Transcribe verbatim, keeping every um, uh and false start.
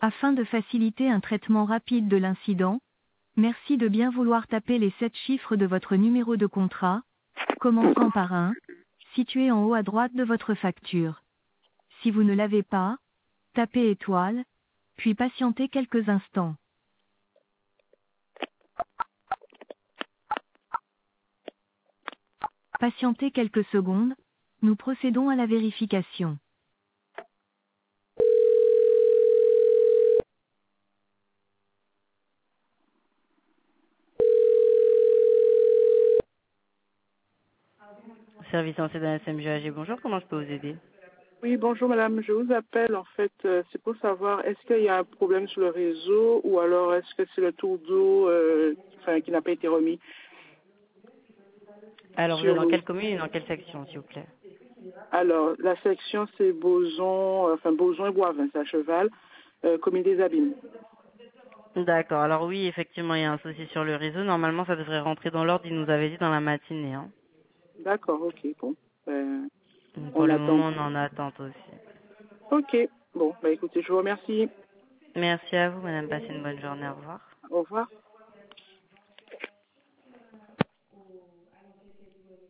Afin de faciliter un traitement rapide de l'incident, merci de bien vouloir taper les sept chiffres de votre numéro de contrat, commençant par un, situé en haut à droite de votre facture. Si vous ne l'avez pas, tapez étoile, puis patientez quelques instants. Patientez quelques secondes, nous procédons à la vérification. Service en C D S M G A G, bonjour, comment je peux vous aider? Oui, bonjour madame, je vous appelle en fait, euh, c'est pour savoir est-ce qu'il y a un problème sur le réseau ou alors est-ce que c'est le tour d'eau euh, enfin, qui n'a pas été remis Alors vous êtes sur dans l'eau. quelle commune et dans quelle section, s'il vous plaît? Alors, la section c'est Boson, enfin Boson et Boivin, c'est à cheval, euh, commune des Abîmes. D'accord, alors oui, effectivement, il y a un souci sur le réseau. Normalement, ça devrait rentrer dans l'ordre, il nous avait dit dans la matinée. Hein. D'accord, ok, bon. Euh, Donc, pour on le attend. moment, on est en attente aussi. Ok, bon, bah écoutez, je vous remercie. Merci à vous, madame. Passez une bonne journée. Au revoir. Au revoir.